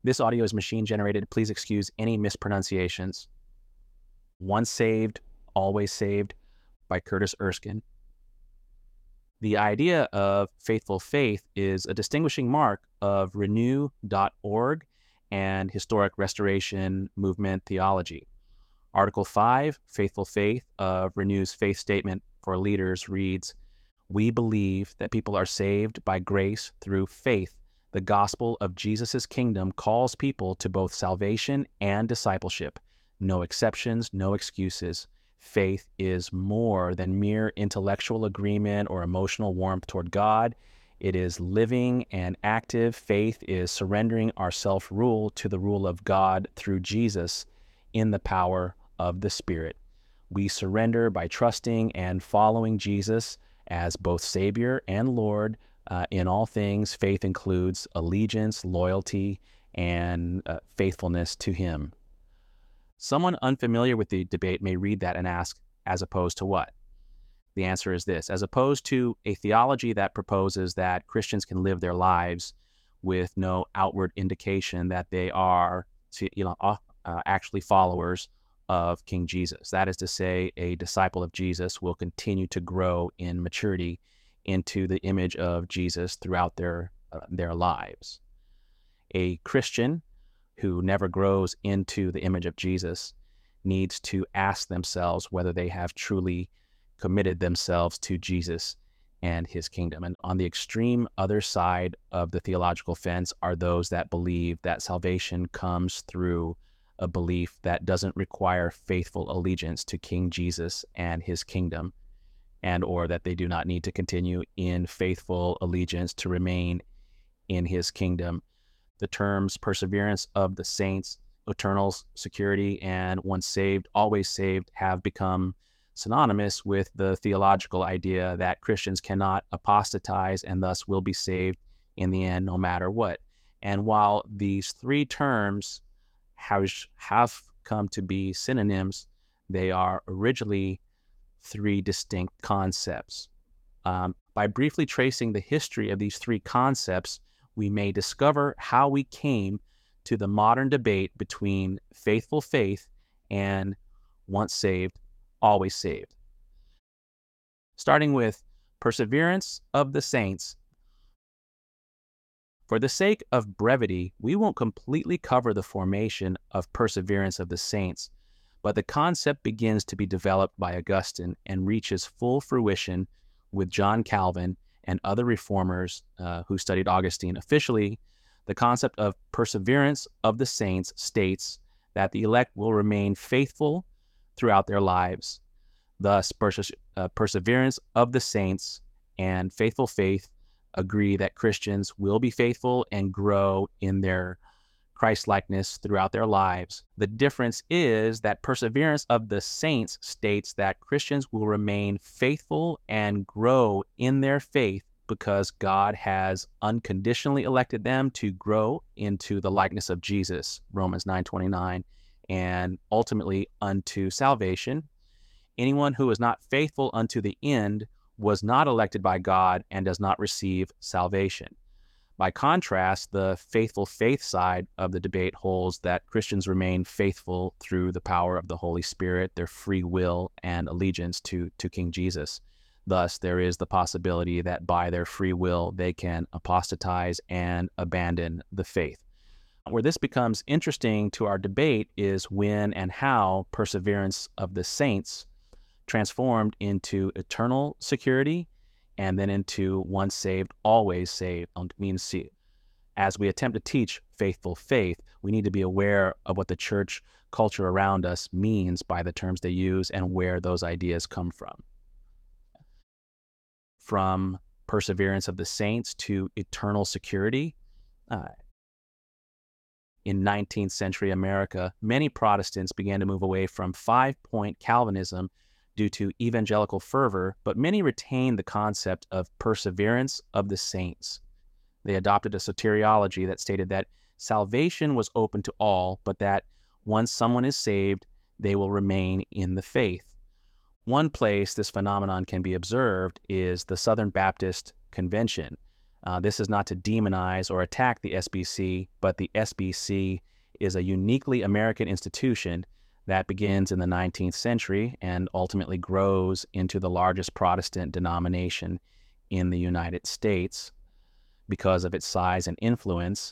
This audio is machine generated. Please excuse any mispronunciations. Once Saved, Always Saved by Curtis Erskine. The idea of faithful faith is a distinguishing mark of Renew.org and Historic Restoration Movement theology. Article 5, Faithful Faith of Renew's Faith Statement for Leaders reads, "We believe that people are saved by grace through faith. The gospel of Jesus' kingdom calls people to both salvation and discipleship. No exceptions, no excuses. Faith is more than mere intellectual agreement or emotional warmth toward God. It is living and active. Faith is surrendering our self-rule to the rule of God through Jesus in the power of the Spirit. We surrender by trusting and following Jesus as both Savior and Lord. In all things, faith includes allegiance, loyalty, and faithfulness to Him." Someone unfamiliar with the debate may read that and ask, as opposed to what? The answer is this: as opposed to a theology that proposes that Christians can live their lives with no outward indication that they are actually followers of King Jesus. That is to say, a disciple of Jesus will continue to grow in maturity into the image of Jesus throughout their lives. A Christian who never grows into the image of Jesus needs to ask themselves whether they have truly committed themselves to Jesus and His kingdom. And on the extreme other side of the theological fence are those that believe that salvation comes through a belief that doesn't require faithful allegiance to King Jesus and His kingdom, and or that they do not need to continue in faithful allegiance to remain in His kingdom. The terms perseverance of the saints, eternal security, and once saved, always saved have become synonymous with the theological idea that Christians cannot apostatize and thus will be saved in the end no matter what. And while these three terms have come to be synonyms, they are originally three distinct concepts. By briefly tracing the history of these three concepts, we may discover how we came to the modern debate between faithful faith and once saved, always saved. Starting with perseverance of the saints. For the sake of brevity, we won't completely cover the formation of perseverance of the saints, but the concept begins to be developed by Augustine and reaches full fruition with John Calvin and other reformers who studied Augustine. Officially, the concept of perseverance of the saints states that the elect will remain faithful throughout their lives. Thus, perseverance of the saints and faithful faith agree that Christians will be faithful and grow in their Christ-likeness throughout their lives. The difference is that perseverance of the saints states that Christians will remain faithful and grow in their faith because God has unconditionally elected them to grow into the likeness of Jesus, Romans 9:29, and ultimately unto salvation. Anyone who is not faithful unto the end was not elected by God and does not receive salvation. By contrast, the faithful faith side of the debate holds that Christians remain faithful through the power of the Holy Spirit, their free will and allegiance to King Jesus. Thus, there is the possibility that by their free will, they can apostatize and abandon the faith. Where this becomes interesting to our debate is when and how perseverance of the saints transformed into eternal security and then into once saved, always saved. As we attempt to teach faithful faith, we need to be aware of what the church culture around us means by the terms they use and where those ideas come from. From perseverance of the saints to eternal security. In 19th century America, many Protestants began to move away from five-point Calvinism due to evangelical fervor, but many retained the concept of perseverance of the saints. They adopted a soteriology that stated that salvation was open to all, but that once someone is saved, they will remain in the faith. One place this phenomenon can be observed is the Southern Baptist Convention. This is not to demonize or attack the SBC, but the SBC is a uniquely American institution that begins in the 19th century and ultimately grows into the largest Protestant denomination in the United States. Because of its size and influence,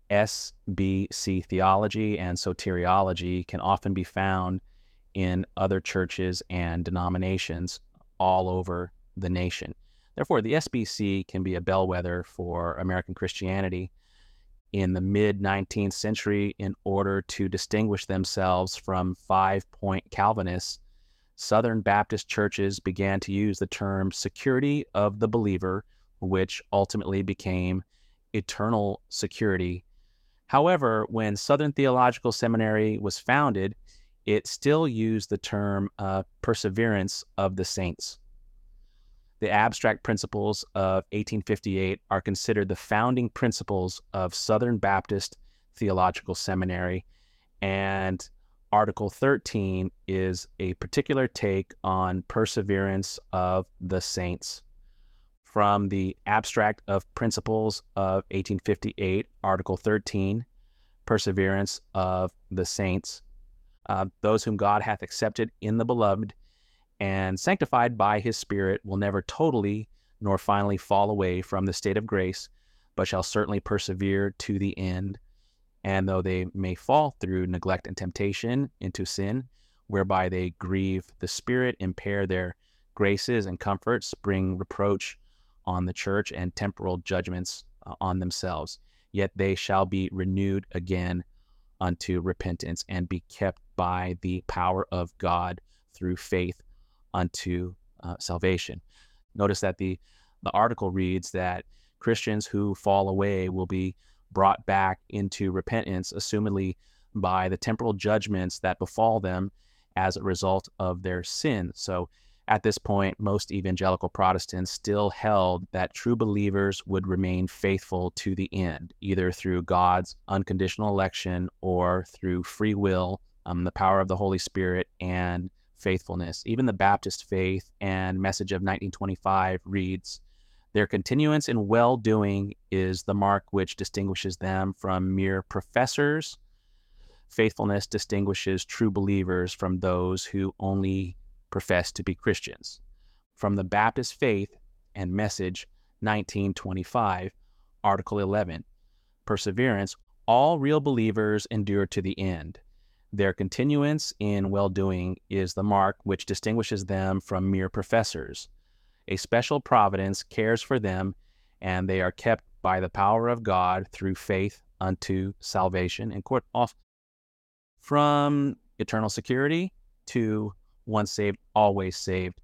SBC theology and soteriology can often be found in other churches and denominations all over the nation. Therefore, the SBC can be a bellwether for American Christianity. In the mid-19th century, in order to distinguish themselves from five-point Calvinists, Southern Baptist churches began to use the term security of the believer, which ultimately became eternal security. However, when Southern Theological Seminary was founded, it still used the term perseverance of the saints. The abstract principles of 1858 are considered the founding principles of Southern Baptist Theological Seminary, and Article 13 is a particular take on perseverance of the saints. From the Abstract of Principles of 1858, Article 13, perseverance of the saints, those whom God hath accepted in the beloved and sanctified by his Spirit will never totally nor finally fall away from the state of grace, but shall certainly persevere to the end. And though they may fall through neglect and temptation into sin, whereby they grieve the Spirit, impair their graces and comforts, bring reproach on the church and temporal judgments on themselves, yet they shall be renewed again unto repentance and be kept by the power of God through faith unto salvation. Notice that the article reads that Christians who fall away will be brought back into repentance, assumedly by the temporal judgments that befall them as a result of their sin. So at this point, most evangelical Protestants still held that true believers would remain faithful to the end, either through God's unconditional election or through free will, the power of the Holy Spirit, and faithfulness. Even the Baptist Faith and Message of 1925 reads, "Their continuance in well-doing is the mark which distinguishes them from mere professors. Faithfulness distinguishes true believers from those who only profess to be Christians." From the Baptist Faith and Message 1925, Article 11, perseverance, all real believers endure to the end. Their continuance in well-doing is the mark which distinguishes them from mere professors. A special providence cares for them, and they are kept by the power of God through faith unto salvation. And quote off from eternal security to once saved, always saved.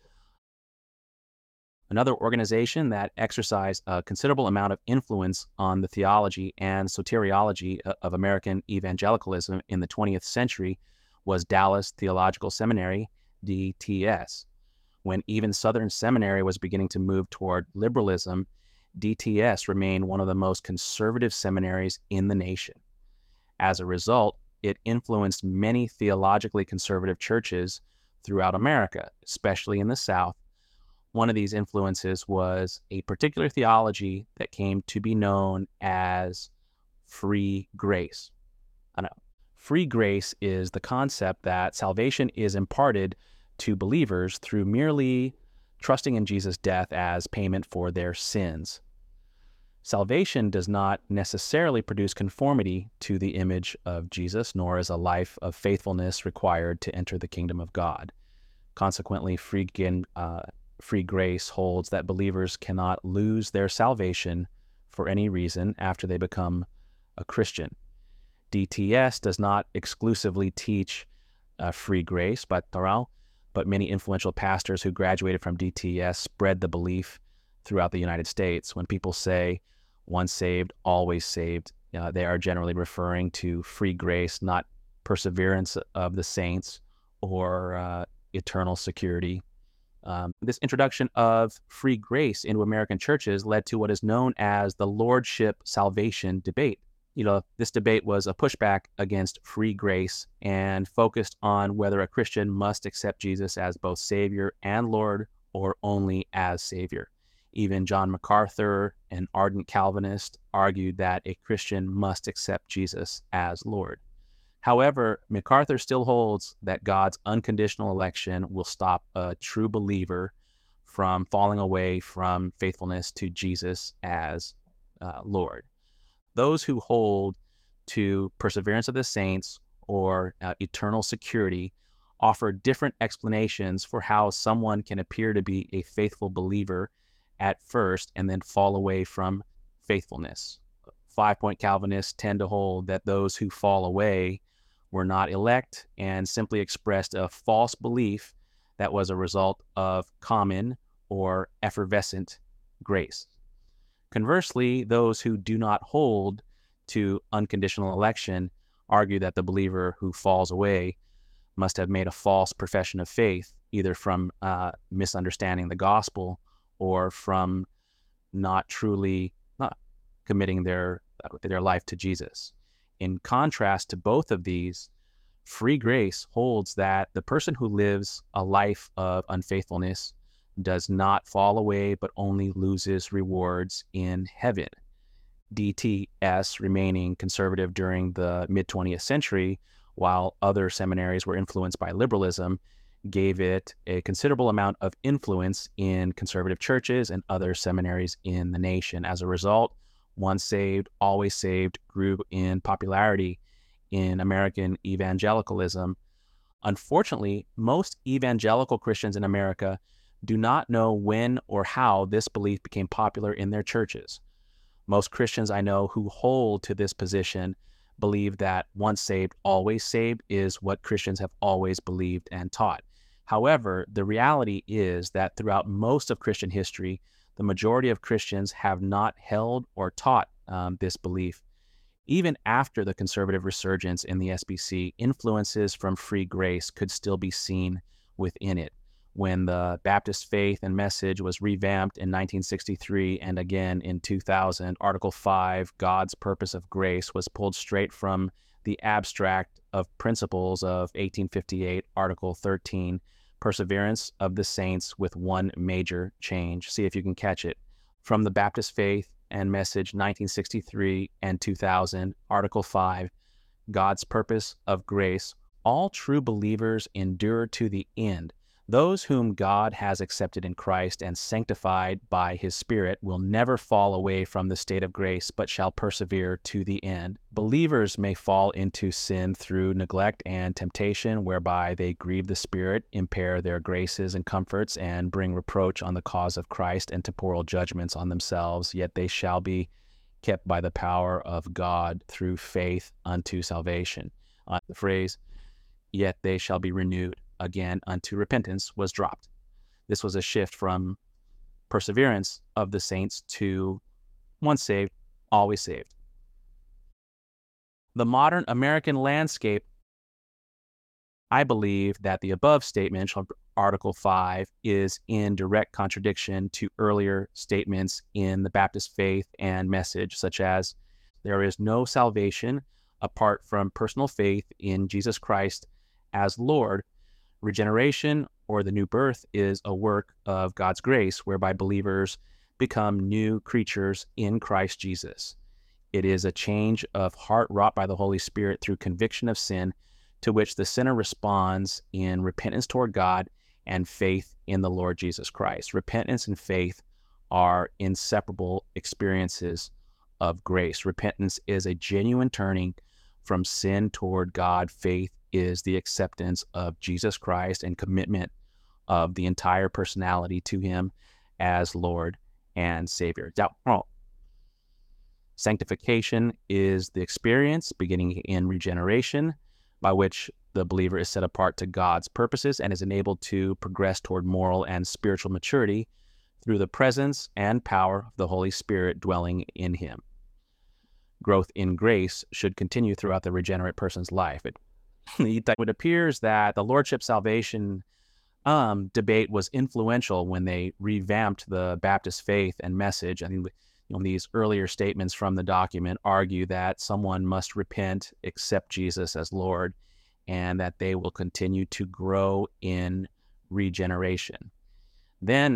Another organization that exercised a considerable amount of influence on the theology and soteriology of American evangelicalism in the 20th century was Dallas Theological Seminary, DTS. When even Southern Seminary was beginning to move toward liberalism, DTS remained one of the most conservative seminaries in the nation. As a result, it influenced many theologically conservative churches throughout America, especially in the South. One of these influences was a particular theology that came to be known as free grace. Free grace is the concept that salvation is imparted to believers through merely trusting in Jesus' death as payment for their sins. Salvation does not necessarily produce conformity to the image of Jesus, nor is a life of faithfulness required to enter the kingdom of God. Consequently, free grace holds that believers cannot lose their salvation for any reason after they become a Christian. DTS does not exclusively teach free grace, but many influential pastors who graduated from DTS spread the belief throughout the United States. When people say once saved, always saved, they are generally referring to free grace, not perseverance of the saints or eternal security. This introduction of free grace into American churches led to what is known as the Lordship Salvation debate. This debate was a pushback against free grace and focused on whether a Christian must accept Jesus as both Savior and Lord or only as Savior. Even John MacArthur, an ardent Calvinist, argued that a Christian must accept Jesus as Lord. However, MacArthur still holds that God's unconditional election will stop a true believer from falling away from faithfulness to Jesus as Lord. Those who hold to perseverance of the saints or eternal security offer different explanations for how someone can appear to be a faithful believer at first and then fall away from faithfulness. 5-point Calvinists tend to hold that those who fall away were not elect and simply expressed a false belief that was a result of common or effervescent grace. Conversely, those who do not hold to unconditional election argue that the believer who falls away must have made a false profession of faith, either from misunderstanding the gospel or from not committing their life to Jesus. In contrast to both of these, free grace holds that the person who lives a life of unfaithfulness does not fall away, but only loses rewards in heaven. DTS remaining conservative during the mid-20th century, while other seminaries were influenced by liberalism, gave it a considerable amount of influence in conservative churches and other seminaries in the nation. As a result, once saved, always saved grew in popularity in American evangelicalism. Unfortunately, most evangelical Christians in America do not know when or how this belief became popular in their churches. Most Christians I know who hold to this position believe that once saved, always saved is what Christians have always believed and taught. However, the reality is that throughout most of Christian history, the majority of Christians have not held or taught this belief. Even after the conservative resurgence in the SBC, influences from free grace could still be seen within it. When the Baptist Faith and Message was revamped in 1963 and again in 2000, Article 5, God's Purpose of Grace, was pulled straight from the abstract of principles of 1858, Article 13, Perseverance of the Saints, with one major change. See if you can catch it. From the Baptist Faith and Message 1963 and 2000, Article 5, God's Purpose of Grace, all true believers endure to the end. Those whom God has accepted in Christ and sanctified by his Spirit will never fall away from the state of grace, but shall persevere to the end. Believers may fall into sin through neglect and temptation, whereby they grieve the Spirit, impair their graces and comforts, and bring reproach on the cause of Christ and temporal judgments on themselves, yet they shall be kept by the power of God through faith unto salvation. The phrase, yet they shall be renewed again unto repentance, was dropped. This was a shift from perseverance of the saints to once saved, always saved. The modern American landscape, I believe that the above statement, Article 5, is in direct contradiction to earlier statements in the Baptist Faith and Message, such as, there is no salvation apart from personal faith in Jesus Christ as Lord. Regeneration, or the new birth, is a work of God's grace whereby believers become new creatures in Christ Jesus. It is a change of heart wrought by the Holy Spirit through conviction of sin, to which the sinner responds in repentance toward God and faith in the Lord Jesus Christ. Repentance and faith are inseparable experiences of grace. Repentance is a genuine turning from sin toward God. Faith is the acceptance of Jesus Christ and commitment of the entire personality to him as Lord and Savior. Sanctification is the experience beginning in regeneration by which the believer is set apart to God's purposes and is enabled to progress toward moral and spiritual maturity through the presence and power of the Holy Spirit dwelling in him. Growth in grace should continue throughout the regenerate person's life. It appears that the Lordship salvation debate was influential when they revamped the Baptist Faith and Message. I mean, these earlier statements from the document argue that someone must repent, accept Jesus as Lord, and that they will continue to grow in regeneration. Then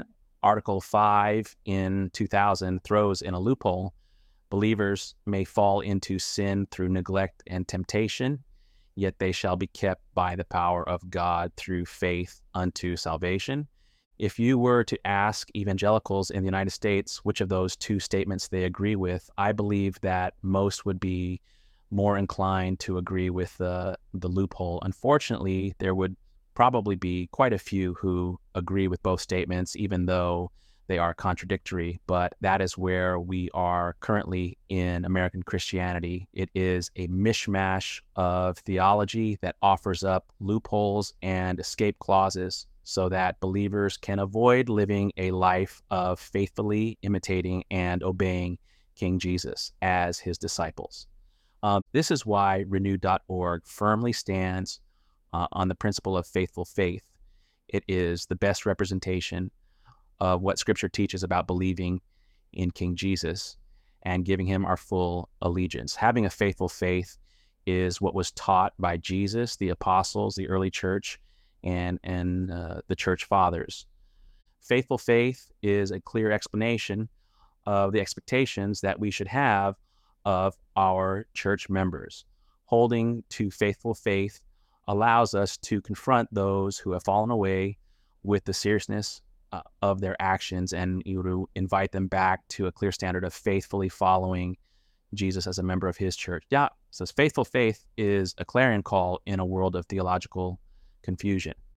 Article 5 in 2000 throws in a loophole. Believers may fall into sin through neglect and temptation, yet they shall be kept by the power of God through faith unto salvation. If you were to ask evangelicals in the United States which of those two statements they agree with, I believe that most would be more inclined to agree with the loophole. Unfortunately, there would probably be quite a few who agree with both statements, even though they are contradictory. But that is where we are currently in American Christianity. It is a mishmash of theology that offers up loopholes and escape clauses so that believers can avoid living a life of faithfully imitating and obeying King Jesus as his disciples. This is why Renew.org firmly stands on the principle of faithful faith. It is the best representation of what Scripture teaches about believing in King Jesus and giving him our full allegiance. Having a faithful faith is what was taught by Jesus, the apostles, the early church, and the church fathers. Faithful faith is a clear explanation of the expectations that we should have of our church members. Holding to faithful faith allows us to confront those who have fallen away with the seriousness of their actions and to invite them back to a clear standard of faithfully following Jesus as a member of his church. Yeah, so faithful faith is a clarion call in a world of theological confusion.